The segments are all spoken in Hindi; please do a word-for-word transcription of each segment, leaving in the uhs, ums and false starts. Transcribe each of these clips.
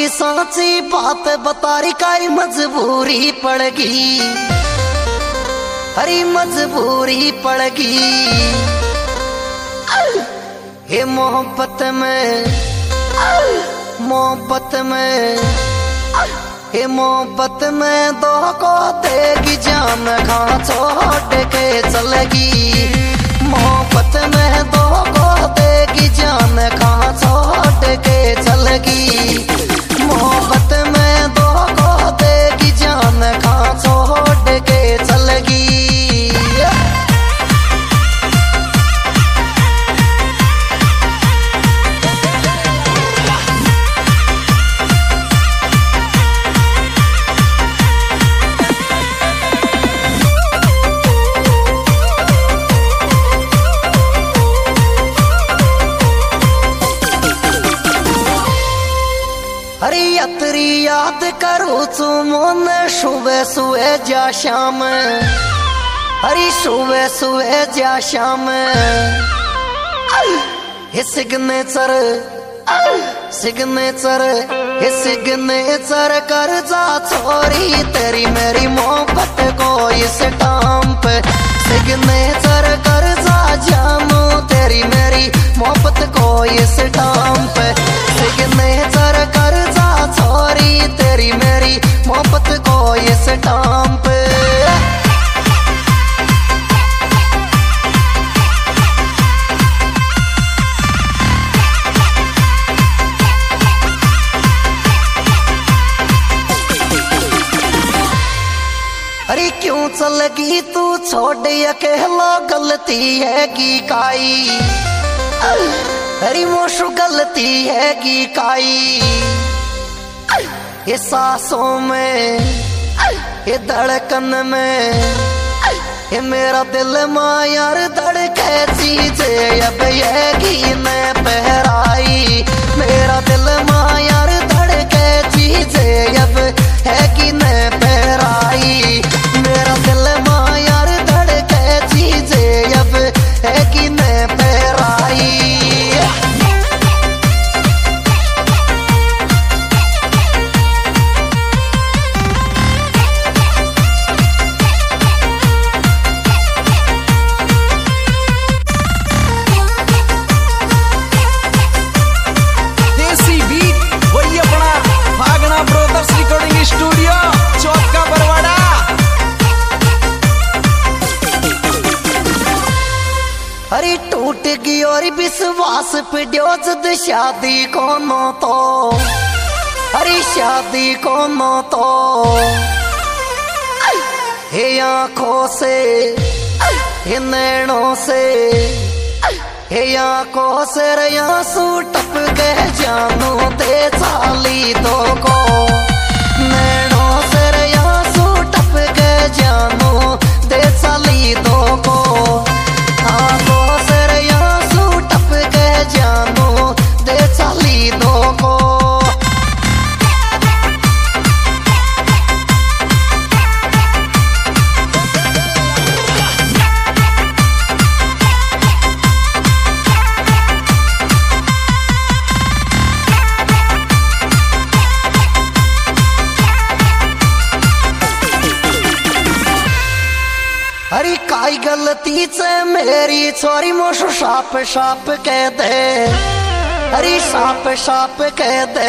की सांची बात बतारी काई मजबूरी पड़गी, हरी मजबूरी पड़गी। हे मोहब्बत में, मोहब्बत में, हे मोहब्बत में दो को देगी जान कहाँ छोड़ के चलेगी। मोहब्बत में दो को देगी जान कहाँ छोड़ के चलेगी। मोहब्बत में दो को देगी जान कहाँ छोड़ के चलेगी। हरी अतरी याद करूँ तू मन सुबह सुबह जा शाम, हरी सुबह सुबह जा शाम। हे सिग्नेचर, सिग्नेचर, हे सिग्नेचर कर जा छोरी तेरी मेरी मोहब्बत को इस टांप। सिग्नेचर कर जा जानू तेरी मेरी मोहब्बत को इस टांप। सिग्नेचर कर जा छोरी तेरी मेरी मोहब्बत को इस टांप। अरे क्यों चलगी तू छोड़ अकेला, गलती है की काई। अरे मोशु गलती है की काई। ये सांसों में, ये धड़कन में, ये मेरा दिल मायार धड़के चीज़ें अब ये की न पहराई। मेरा दिल मायार धड़के चीज़ें अब है की न पहराई। मेरा दिल मायार धड़के चीज़ें अब है की न पहराई। हरी टूट गई और विश्वास पे जद शादी को नो तो, हरी शादी को नो तो। हे आँखों से, हे नैनों से, हे आँखों से आंसू टप गए जानू दे चाली दो को। नैनों से आंसू टप गए जानू दे चाली दो को। आंखों से आंसू टप गए जानू दे चाली दो को। हरी काई गलती से मेरी छोरी मोशु साप साप कह दे। हरी साप साप कह दे।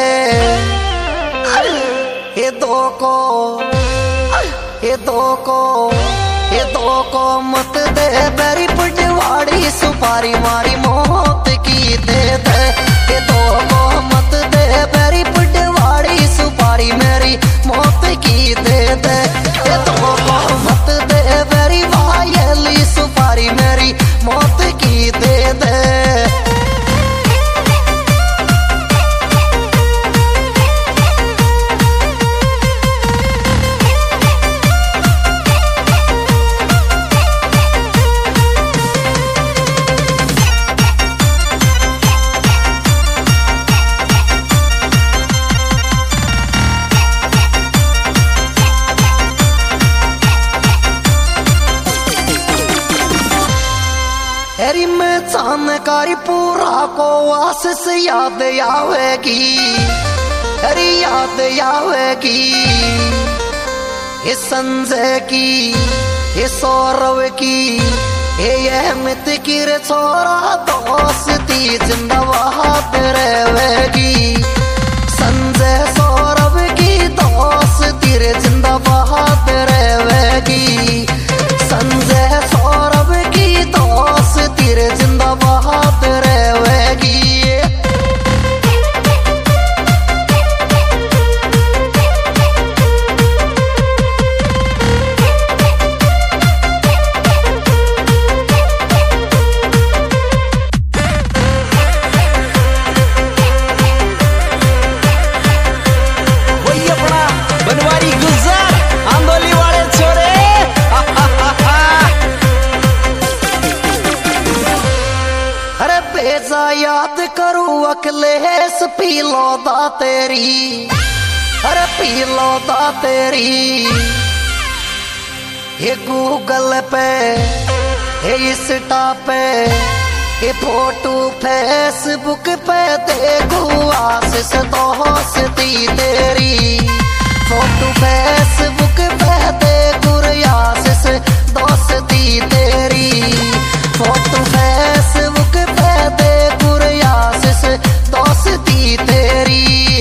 ये दो को, ये दो को, ये दो को मत दे मेरी पटवाड़ी सुपारी मारी मौत की दे दे। ये दो को मत दे मेरी पटवाड़ी सुपारी मेरी मौत की दे दे। ये दो को मत दे मेरी वायली सुपारी मेरी मौत की दे दे। तेरी में जानकारी पूरा को आशीष याद आवेगी। अरे याद आवेगी ये संजय की ये सौरव की ये अहमद की रे छोरा दोस्ती जिंदाबाद रहेगी। संजय सौरभ की दोस्ती रे जिंदाबाद रहेगी। संजय सौरभ की दोस्ती रे जिंदाबाद रहेगी। याद करूं अखिलेश पीलो दा तेरी, अरे पीलो दा तेरी। ये गूगल पे ये इंस्टा पे ये फोटो फेसबुक पे देखूं आशीष दोस्ती तेरी। फोटो फेसबुक पे देखूं आशीष दोस्ती तेरी। फोटो फेसबुक पे देखूं आशीष दोस्ती तेरी।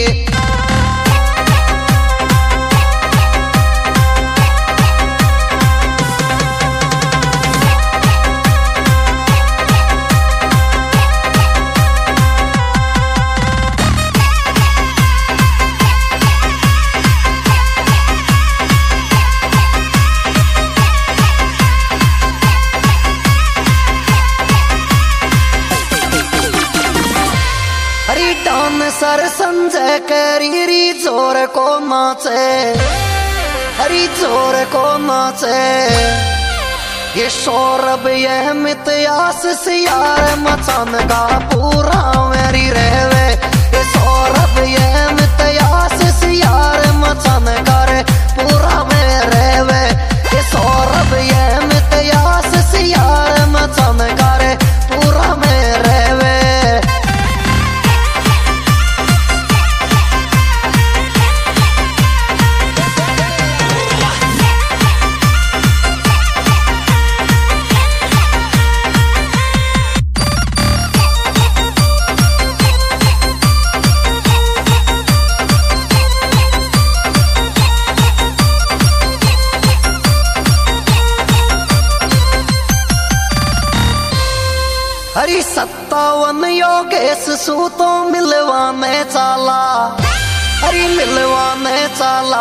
सर संजय करी जोर को नाचे, हरी जोर को नाचे। ये सौरभ यह मित आशीष यार मचान का पूरा मेरी रहवे। ये सौरभ यह मित आशीष यार मचान का रे पूरा में रहवे। ये सौरभ यह मित आशीष यार मचान का रे पूरा में रहवे। हरी सत्तावन योगेश सू तो मिलवाने चाला, हरी मिलवाने चाला।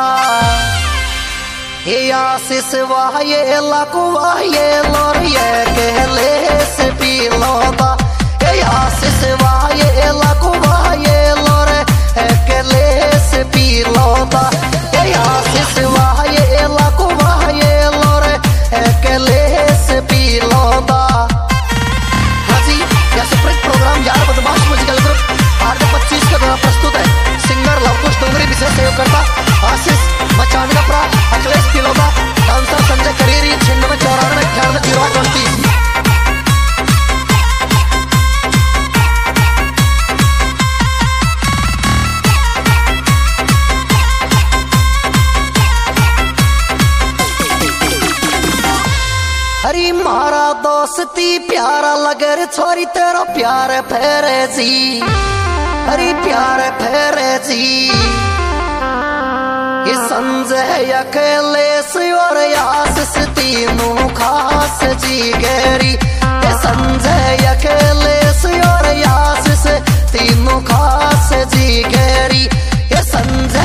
ये आशीष वाह ये लाखो वाह ये लोर ये कहले से पी लोदा। ये आशीष वाह ये लाखो वाह ये लोर कहले से पी लोदा। ये आशीष वाह ये लाखो वाह ये लोर कहले से पी लोदा। प्रोग्राम यार बदमाश म्यूजिकल ग्रुप आठ पच्चीस के द्वारा प्रस्तुत है। सिंगर लवकुश डोंगरी विशेष सहयोग करता आशीष मचानगपरा, अखिलेश तिलोदा, डांसर संजय करेरी, छिन्नवे चौरानवे अठानवे जीरो आठ उनतीस। हरी मारा दोस्ती प्यारा लगर छोरी तेरा प्यार फेरे जी, हरी प्यार फेरे जी। ये संजय अखिलेश और आशीष तीनों खास जी गहरी। ये संजय अखिलेश और आशीष तीनों खास जी गहरी। ये संजय